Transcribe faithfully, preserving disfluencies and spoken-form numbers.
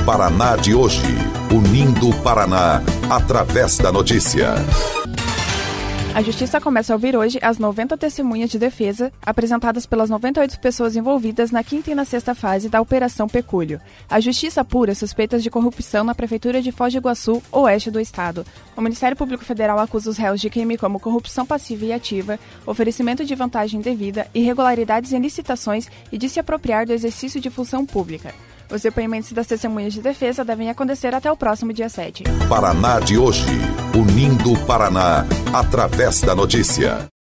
Paraná de hoje, unindo o Paraná através da notícia. A Justiça começa a ouvir hoje as noventa testemunhas de defesa apresentadas pelas noventa e oito pessoas envolvidas na quinta e na sexta fase da Operação Pecúlio. A Justiça apura suspeitas de corrupção na Prefeitura de Foz do Iguaçu, oeste do estado. O Ministério Público Federal acusa os réus de crime como corrupção passiva e ativa, oferecimento de vantagem indevida, irregularidades em licitações e de se apropriar do exercício de função pública. Os depoimentos das testemunhas de defesa devem acontecer até o próximo dia sete. Paraná de hoje, unindo o Paraná através da notícia.